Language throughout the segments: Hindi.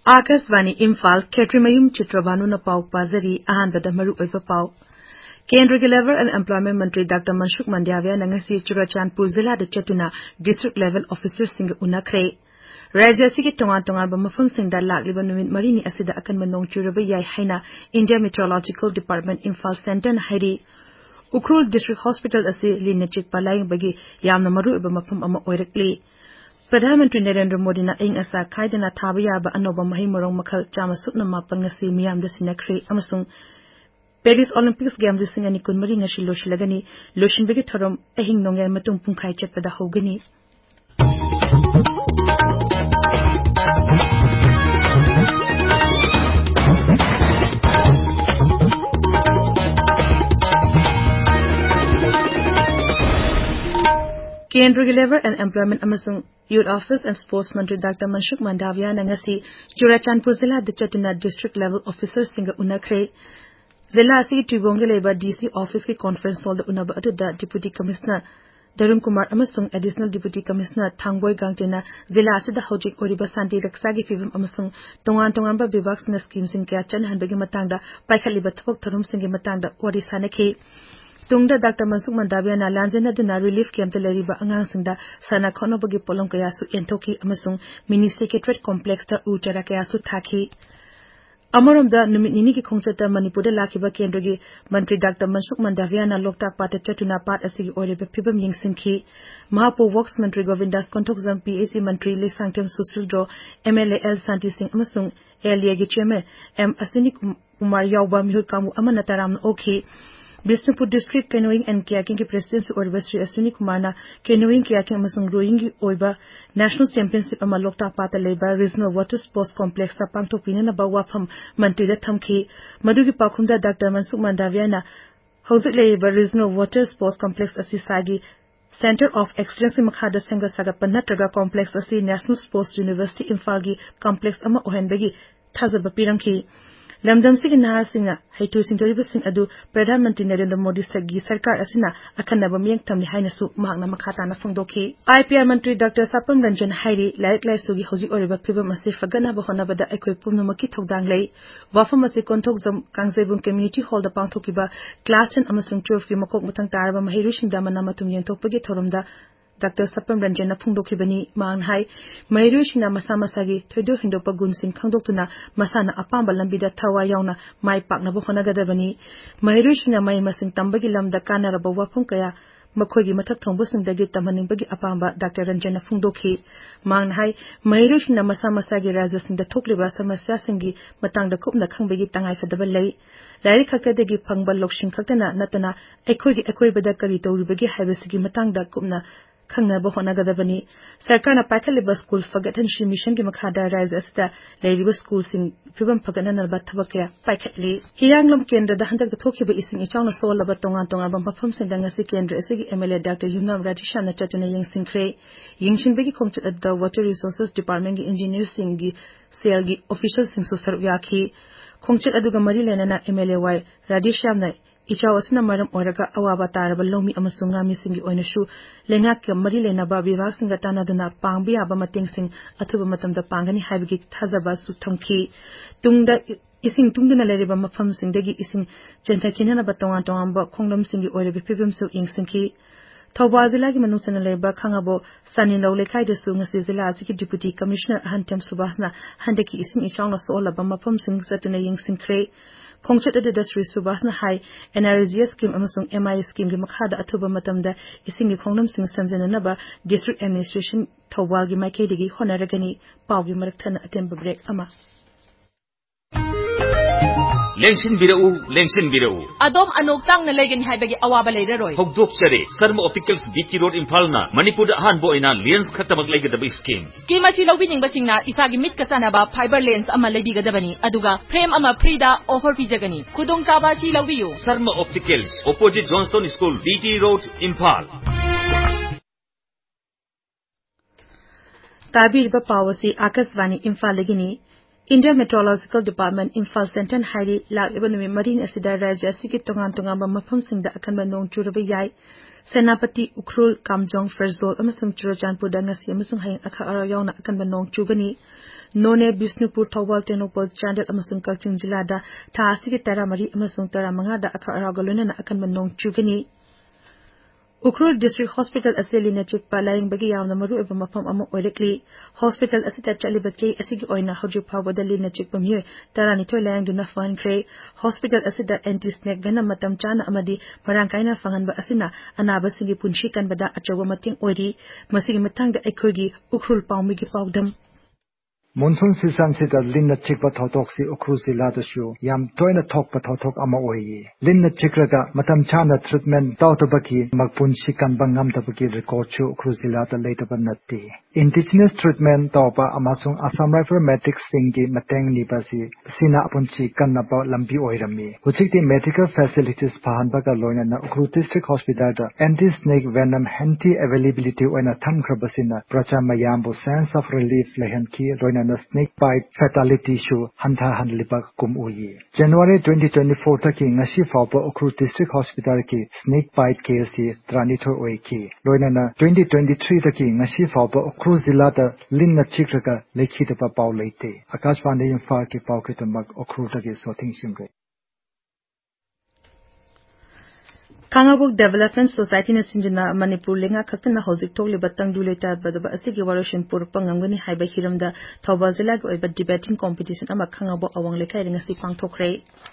आकाशवाणी इम्फाल खेत्रीमयूम चित्रभानु पाउ पाजरी अहानबदा मरु ओइबा पाउ केंद्र के लेबर एंड एम्प्लॉयमेंट मंत्री डॉक्टर मनसुख मंडाविया नंगसी चुराचांदपुर जिला द चतुना डिस्ट्रिक्ट लेवल ऑफिसर सिंग उनाखरे राज्य की तोंगान मफम सिंगदा लाखलिबा नुमित मरीनी असिदा अकन नोंग चुरबा याय हाइना India meteorological department Imphal centre हाइरी उखरुल डिस्ट्रिक्ट हॉस्पिटल असी लिन चिकपा लायंबगी यामना मरुइबा मफम अमा ओइरकली प्रधानमंत्री नरेंद्र मोदी ना इंग असा खाइदना थाबा याबा अनोबा महै मोरong मखल चामा सुपना मापन ngasi मियामदा सिनाखरे अमसुंग पेरिस ओलंपिक्स गेम लिसिंग अनि कुनमरी ngasi लोशिलगनी लोशिनबेगी थरम अहिंग नोंगे मतुंग पुंखाइ चटपदा होगनी केंद्र के लेबर एंड एम्प्लॉयमेंट अमसुंग यूथ ऑफिस एंड स्पोर्ट्स मंत्री डॉक्टर मनसुख मंडाविया नंगसी चुराचांदपुर जिला दचतुना डिस्ट्रिक्ट लेवल ऑफिसर सिंग उनखरे जिला असि ट्रिबोंगे लेबा डीसी ऑफिस के कॉन्फ्रेंस हॉल उनबा अदुदा डिप्यूटी कमिश्नर दरुण कुमार अमसुंग एडिशनल डिप्यूटी कमिश्नर थांगबोय गांगतेना जिला असिदा हौजिक ओरिबा शांति रक्षा की फिल्म अमसुंग तोंगान विभाग सिंग स्कीम सिंग क्या चनहनबगी मतंगदा पाइखलिबा थबक थरुम सिंग मतंगदा ओरि सानखी तुंगदा डॉक्टर मनसुख मंडाविया लांजनदुना रिलीफ कैंप लेरिबा अंगांसिंगदा सना खनोबगी पोलम कयासु एंथोकी अमसुंग मिनी सेक्रेटरीट कॉम्प्लेक्स ता उचरा कयासु थाखी अमरमदा नुमित निनी की खोंचता मणिपुर लाखिबा केंद्र की मंत्री डॉक्टर मनसुख मंडाविया लोकताक पाट चतुना पाट असि ओरिबा फिबम लिंगसिंखी महापो वर्क्स मंत्री गोविंदास कंठोकजम पीएसी मंत्री लिसांगथेम सुश्रीद्रो एमएलए एल शांति सिंह अमसुंग एलए की चेयरमैन एम अश्विनी कुमार यावबा मिहुत कामु अमन तराम ओखी Bishnupur district canoeing and kayaking के प्रेसिडेंट ओइबा श्री अश्विनी कुमार कैनोइंग कियाकिंग अमसुंग रोइंग की ओइबा नेशनल चैंपियनशिप अमा लोकताक पाता लेबा रीजनल वाटर स्पोर्ट्स कॉम्प्लेक्स ता पांगथोकपिनबा वाफम मंत्री दा थमखी मदुगी पाखुमदा डॉक्टर मनसुख मंडाविया हौजिक लेबा रीजनल वाटर स्पोर्ट्स कॉम्प्लेक्स असि सागी सेंटर ऑफ एक्सीलेंस मखादा सेंगा सागपन नत्रगा कॉम्प्लेक्स असि नेशनल स्पोर्ट्स यूनिवर्सिटी इम्फाल की कॉम्प्लेक्स अमा ओहनबगी थाजबा पिरंखी लमदमसी के नहासिंग हैतु सिंथोरिबसिंग अदु प्रधानमंत्री नरेंद्र मोदी सगी सरकार असिना अखनबा मियंग थमनि हाइनसु महांगना मखाताना फंगदोखी आईपीआर मंत्री डॉक्टर सापम रंजन हाइरी लाइक लाइसुगी हौजिक ओरिबा फिबम असे फगनाबा होनाबदा अखोय पुमनमकी थौदांग लई वाफम असे कोंथोकजम कांगजेबुम कम्युनिटी हॉल दा पांगथोकिबा क्लास 10 अमसुंग 12 की मकोक मतंग तारबा महिरुसिंगदा मना मतुम यंथोकपगी थोरमदा डॉक्टर सपम रंजन फुंगदोखिबनी मान हाई महिरुसिंगना मसा मसागी थोइदो हिंदोपा गुणसिंग खंगदोक्तुना मसाना अपांबा लंबिदा थवा यावना माइ पाकनबो होनागदबनी महिरुसिंगना मै मसिंग तंबगी लमदा कानारबा वाफम कया मखोगी मथक थोंबसिंगदगी तमनिंबगी अपांबा डॉक्टर रंजन फुंगदोखि मान हाई महिरुसिंगना मसा मसागी राज्यसिंगदा थोकलिबा समस्यासिंगी मतंगदा कुपना खंबगी तंगाई फदबा लई लाइक खक्कदगी फंगबा लोकसिंग खक्तना नतना एकोइबदा करी तौरिबगी हाइबसिगी मतंगदा कुपना खंगनबा होनागदबनी सरकारना पाइखलिबा स्कूल फगतहनशी मिशन की मखादा राज्य असदा लेरिबा स्कूल सिंग फिबम फगननबा थबकया पाइखली हियांगलम केंद्र दा हंदक थोखिबा इसिंग इचाउना सोलबा तोंगा मफम सिंगंग असि केंद्र असि एमएलए डॉक्टर युनम राजेशान चतुना यंगसिंखरे यंगसिंबगी खोमचत द वाटर रिसोर्सेस डिपार्टमेंट की इंजीनियर सिंग की सेल की ऑफिशियल सिंग सुसर याखी खोमचत अदुगा मरी लेना एमएलए वाई राजेशान इचाव असना मरम ओरगा अवाबा तारबा लोमी अमसुंग गामी सिंगी ओइनसु लेंगाक के मरी लेनाबा विभाग सिंग तानादुना पांगबि याबा मतेंग सिंग अथुबा मतमदा पांगनी हाइबगी थाजबा सुथंखी तुंगदा इसिंग तुंगदना लेरिबा मफम सिंगदगी इसिंग चेंथाकिनना तोंगान खोंगलम सिंगी ओइरबि फिबमसु इंगसिंखी थौबाल जिला की मनुचना लेबा खंगाबो सनिनौ लेखाइदसु ngasi जिला असि डिप्यूटी कमिश्नर अहंतेम सुभाषना हंदकी इसिंग इचाउना सोलबा मफम सिंग सतुना यंगसिंखरे खोंगचत अदुदा श्री सुभाषना हाई एनआरजीएस स्कीम अमसुंग एमआई स्कीम की मखादा अथुबा मतमदा इसिंग की खोंगलम सिंग समजननबा डिस्ट्रिक्ट एडमिनिस्ट्रेशन थौबाल की माइकेदगी होनरगनी पाउगी मरकथना अटेम्ब ब्रेक अमा लेंसिन बिरऊ अदोम अनोक्तांग न लेगन हाइबगी अवाबा लेररोय हौदोक चरे Sharma opticals BT road Imphal ना मणिपुर अहान बोइना लेंस खतमक लेगदब स्कीम असी लौबिनिंगबसिंगना इसागी मिट कसानबा फाइबर लेंस अमा लेबिगदबनी अदुगा फ्रेम अमा फ्रीदा ऑफर पीजगनी खुदोंग चाबा सी लौबियु Sharma opticals opposite Johnstone school BT road Imphal ताबीरबा पावसी आकाशवाणी इम्फाल लगिनी India Meteorological Department Imphal Center hairi lakleba numi marin asida rajya asigi tongan mafamsingda akanba nong churaba yai Senapati Ukhrul Kamjong Ferzol amasung Churachandpur ngasi amasung hayang akha ara yauna akanba nong chugani None Bisnupur Thawal Tenopal Chandel amasung Kaching Jilada tha asigi taramari amasung taramanga da akha ara galuna akanba nong chugani Ukhrul District Hospital asili na chikpa laing bagi yaw na maru eba mafam amo oirekli Hospital asita chaliba chei asigi oina haju phawada li na chikpa miyoy tarani toy layang duna fan kre Hospital asita anti-snake gana matam chana amadi marangkaina fangan ba asina anaba singi punshi kan bada achawa mating oiri masigi matang da ekhogi Ukhrul pawmigi pawdam Monsoon season sida linna chikpa thotok si Ukhrul zila da shu yam toina thokpa thotok ama oyi linna chikraga matam chana treatment tawtabaki magpun shikan bangam tabaki record chu Ukhrul zila da later natti indigenous treatment tawpa amasung Assam Rifle Medics singi mateng nibasi sina apunchi kanna ba lambi oirami huchikti medical facilities pahan baga loina na Ukhrul District Hospital da anti snake venom anti availability oina thamkrabasina pracha mayambo sense of relief lehanki loina na snake bite fatality issue hantha hanliba kum uyi January 2024 taki ngasi fawpa Ukhrul District Hospital ki snake bite case ki tranito oiki loina na 2023 taki ngasi fawpa Ukhrul zila da linna chikraka lekhi da paw leite Akashvani Imphal ki paw kitamak Ukhrul taki sothing simre Kangabuk Development Society na sinjuna Manipur lenga khakna hozik tokle batang duleta badaba asigi waroshin purpa ngangani haiba hiramda Thawbal jila go iba debating competition ama khangabo awang lekai ringa si pangthokre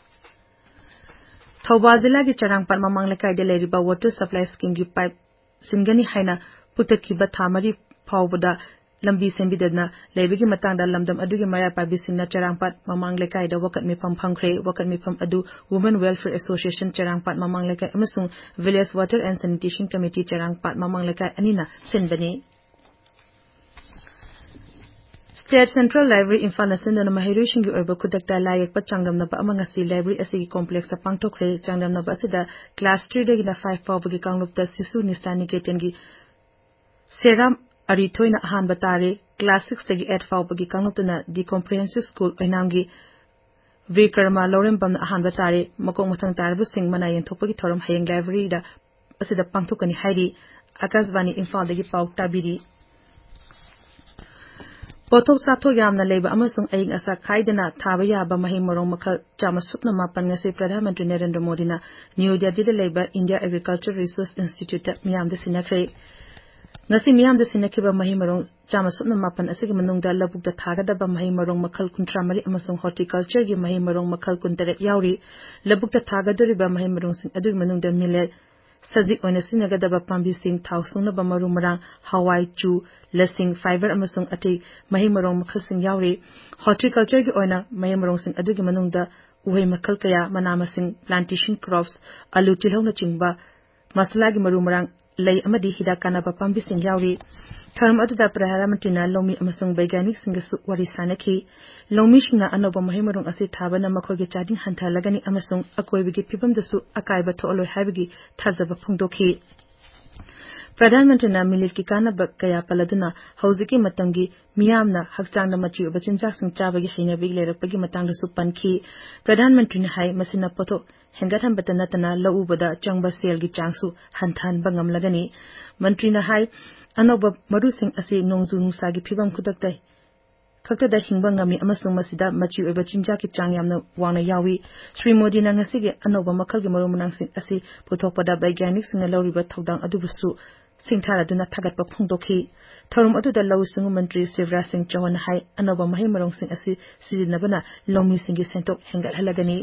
Thawbal jila gi charangpat mamang lekai de leriba water supply scheme gi pipe singani haina putakhiba thamari phawbada lambi sembidana leibigi matangda lamdam adugi maya pabisingna charangpat mamang lekai da wakat mifam phangkhre wakat mifam adu Women Welfare Association charangpat mamang lekai amasung Village Water and Sanitation Committee charangpat mamang lekai anina senbani State Central Library Imphal Nasinda na mahirushin gi oiba kudakta layak pa changdamna ba amanga si library asigi complex sa pangthokre changdamna ba asida class 3 dagi na 5 pawbagi kanglupta sisu nisani ketengi seram Ari thoina ahan batare class 6 tagi 8 fawbagi kanglutuna the comprehensive school oinamgi Vikarma Lorem bam ahan batare makong mathang tarbu sing manayen thopagi thoram hayeng library da asida pangthokani hairi Akashvani Imphal dagi paw tabiri Pothok sathok yamna leiba amasung aying asa khaidana thaba yaba mahim morong makhal chamasukna mapan ngasi Pradhan Mantri Narendra Modi na New Delhi da leiba India Agriculture Research Institute miyam da sinakre Ngasi miyam da sinakiba mahimarong chamasupna mapan asigi manungda labukda thagadaba mahimarong makhal kuntramari amasung horticulture gi mahimarong makhal kuntare yauri labukda thagadoriba mahimarong sing adu manungda millet saji oina sinagadaba pambi sing thawsungna bamaru marang hawai chu lasing fiber amasung ati mahimarong makhal sing yauri horticulture gi oina mahimarong sing adu gi manungda uhai makhal kaya manama sing plantation crops alu tilhongna chingba masala gi maru marang lay amadi hidakana ba pambi sing yauri tharam aduda Pradhan Mantri na lomi amasung baiganik singasu wari sanaki lomi shina anoba mahimarong asi thabana makhogi chading hantha lagani amasung akoibigi phibam dasu akaiba tholoi haibigi thazaba phungdokhi Pradhan Mantri na milit ki kana ba kaya paladuna hauziki matamgi miyamna hakchangna machi obachinjak sing chabagi haina big lerakpagi matangda su pankhi Pradhan Mantri na hai masina potho hengatham batana tana laubada changba sel gi changsu hanthan bangam lagani Mantri na hai anoba marusing asi nongzu nusa gi phibam khudaktai khakta hingba ngami amasung masida machi obachinjak ki changyamna wangna yawi Sri Modi na ngasi gi anoba makhal gi marumunang sing asi puthokpada baigyanik sing lauriba thodang adubusu singthara duna thagatpa phungdokhi thorum aduda lawsung Mantri Shivraj Singh Chauhan hai anoba mahimarong sing asi sirinabana lomi singi sentok hengal halagani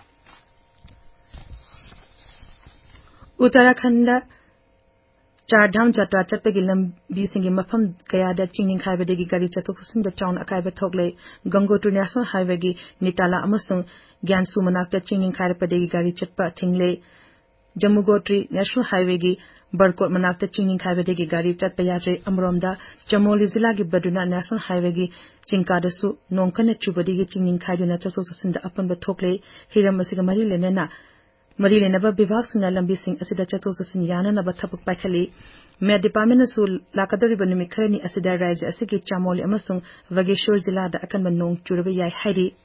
Uttarakhand Chardham Jatra Chatpagi lambi singi mafam kayada chingning highway dagi gari chatok sinda chaun akaiba thoklei Gangotri National Highway gi Nitala amasung Gyansu manakta chingning khairpa dagi gari chatpa thingle Jammu-Gotri National Highway gi Barkot manakta chingning highway dagi gari chatpa yatre amromda Chamoli zila gi Baduna National Highway gi chingkadasu nongkana chubadi gi chingning khaiduna chatok sinda apanba thoklei hiram masiga mari lenena Mari lenaba bibhag singna lambi sing asida chatok sasin yana na bathapuk paikali Met Department na sul lakadari banumi kharani asida raja asigi chamoli amasung Bageshwar jila da akan manong churaba yai haidi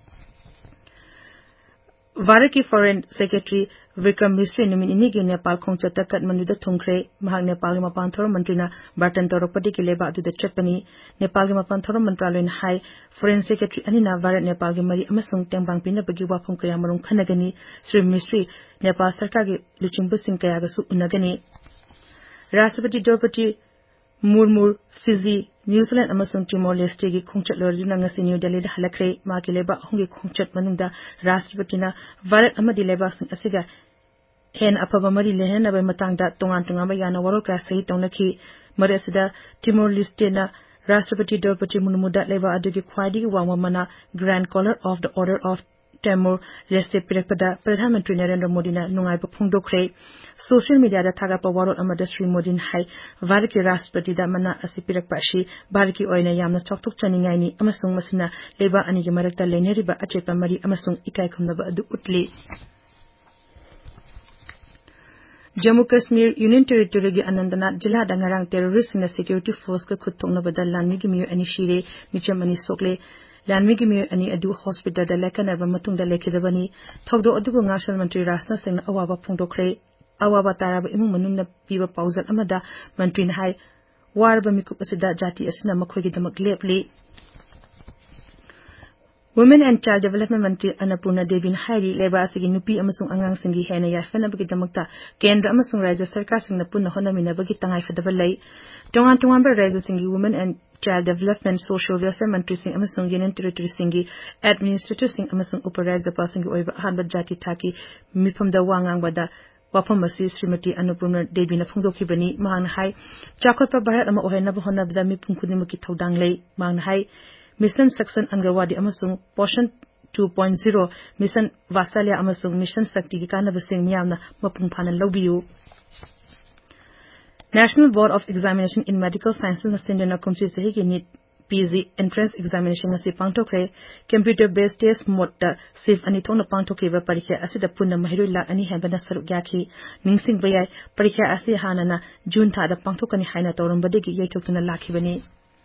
Varaki Foreign Secretary Vikram Misri numin inigi Nepal khongcha takat manuda thungkhre mahak Nepal ma panthor mantri na Barton Toropati ki leba adu da chatpani Nepal ma panthor mantraloin hai Foreign Secretary anina Bharat Nepal gi mari amasung tengbang pina bagi wafum kaya marung khanagani Sri Misri Nepal sarkar gi luchingbu sing kaya ga su unagani Rashtrapati Draupadi Murmu Fiji New Zealand amasung Timor Leste gi khongchat lorjuna ngasi New Delhi da halakre ma ki leba hongi khongchat manungda Rashtrapati na Bharat amadi leba sing asiga hen apaba mari lehen na bai matangda tongan ba yana warok ka sahi tongnaki mari asida Timor Leste na Rashtrapati Draupadi Murmu da leba adu gi khwadi wangwa mana Grand Collar of the Order of Timor Leste pirakpada Pradhan Mantri Narendra Modi na nungai ba phungdokre social media da thaga pa warot amada Sri Modi hai Bharat ki Rashtrapati da mana asi pirakpa shi Bharat ki oina yamna choktok chaningai ni amasung masina leba ani gi marakta leneriba achepa mari amasung ikai khumnaba adu utli Jammu Kashmir Union Territory gi Anantnag jila da ngarang terrorist na security force ka khutthongna badal lanmi gi miyo ani shire micham ani sokle Lanmi gi miyo ani adu hospital da lekana ba matung da lekhidabani thogdo adu ngashal mantri Rajnath Singh na awaba phungdokre awaba taraba imung manung na piba pauzal amada mantri na hai warba mikup asida jati asina makhoi gi damak lepli Women and Child Development Mantri Annapurna Devi Hairi leba asigi nupi amasung angang singi hena yafana bagi damakta kendra amasung Rajya Sarkar singna punna honamina bagi tangai fadaba lai tongan ba Rajya singi Women and Child Development Social Welfare Mantri sing amasung Union Territory singi Administrator sing amasung Uparajyapal singi oiba ahanba jati thaki mifamda wangang bada Wapamasi Srimati Annapurna Devi na phungdokibani mahang hai chakhotpa Bharat ama ohena ba honabda mipum khunimuki thodang lai mahang hai Mission Section Angrawadi amasung Portion 2.0 Mission Vasalya amasung Mission Shakti ki kanaba sing miyamna mapung phanan lawbiyu National Board of Examination in Medical Sciences na sindana kumchi sahi ki NEET PG entrance examination na si pangtokre computer based test mode da sif ani thona pangtokre ba parikha asida punna mahirui la ani hebana saruk yakhi ningsing bayai parikha asi hanana June tha da pangtokani haina tawrambade gi yaithokna lakhibani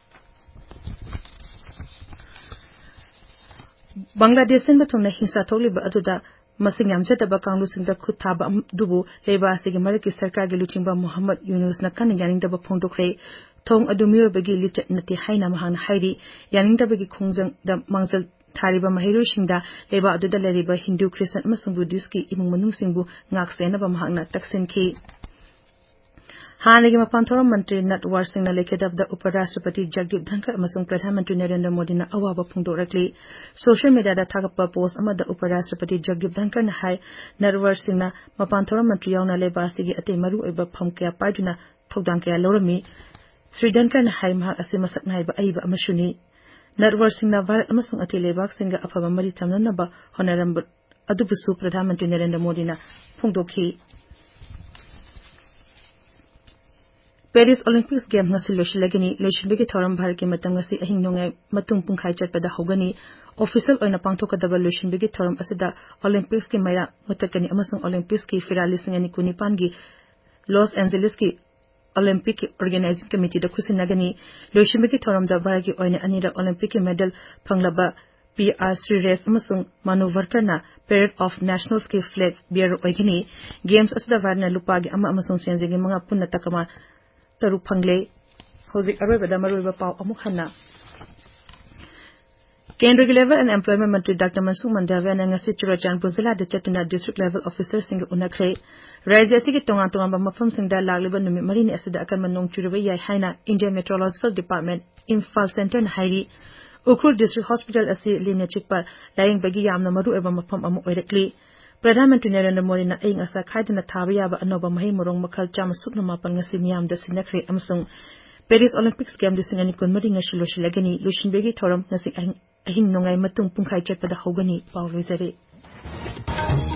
Bangladesh in Batuna Hinsa Toliba Aduda Masingam Jetaba Kangu Sinda Kutaba Dubu, Leba Sig Mariki Sarkar Lutimba Muhammad Yunus Nakan Yaning Daba Pondokre, Tong Adumir Bagi Lit Nati Haina Mahan Haidi, Yaning Dabagi Kungjang the Mangsal Tariba Mahiru Shinda, Leba Aduda Leriba Hindu Christian Masung Buddhiski, Imung Manusingbu, Naksena Mahana Taksin Ki. Hanagi Mapanthora Mantri Nat Warsing na lekidab da Uparashtrapati Jagdeep Dhankar amasung Pradhan Mantri Narendra Modi na awaba phungdorakli social media da thagappa post amada Uparashtrapati Jagdeep Dhankar na hai Nat Warsing na Mapanthora Mantri yauna leba sigi ate maru oiba pham kya paiduna thogdang kya lorami Sri Dhankar na hai mahak ase masak nai ba aiba amashuni Nat Warsing na Bharat amasung ate lebak singa afaba mari tamnana ba honorable adubusu Pradhan Mantri Narendra Modi na phungdokhi Paris Olympics Games ngasi loshilagani loshibegi thoram Bharat ki matang ngasi ahing nongai matung pungkhai chatpada hogani official oina pangthokadaba loshibegi thoram asida Olympics ki maira mutakani amasung Olympics ki firali singani kunipan gi Los Angeles ki Olympic Organizing Committee da khusinagani loshibegi thoram da Bharat ki oina anira Olympic ki medal phanglaba PR Sri Race amasung Manu Varkar na Parade of Nationals ki flag bearer oigani games asida varna lupa gi ama amasung senjegi mga punna takama Taru Pangle, Hozik Arabada Maruba Pau Amukhana. Kendra Level and Employment Mantri Dr. Mansukh Mandavia and Ngasi Churachandpur Zilla the Chetuna District Level Officer Singh Unakre. Raja Sigi Tongan Tongan Mafam Singda Lagliba Numi Marini Asida Akamanong Churubaya Haina Indian Meteorological Department Infal Center and Hairi. Ukrul District Hospital Asi Linya Chikpar Lying Bagi Yamna Maru Eva Mafam Amu Oirekli. Pradhan Mantri Narendra Modi na aing asa khaidana thabiyaba anoba mahi morong makhal chama sukna mapal ngasi miyam da sinakre amsung Paris Olympics game de singani kunmari ngashi loshilagani lushinbegi thoram ngasi ahing nongai matung pungkhai chatpada hogani pawrizare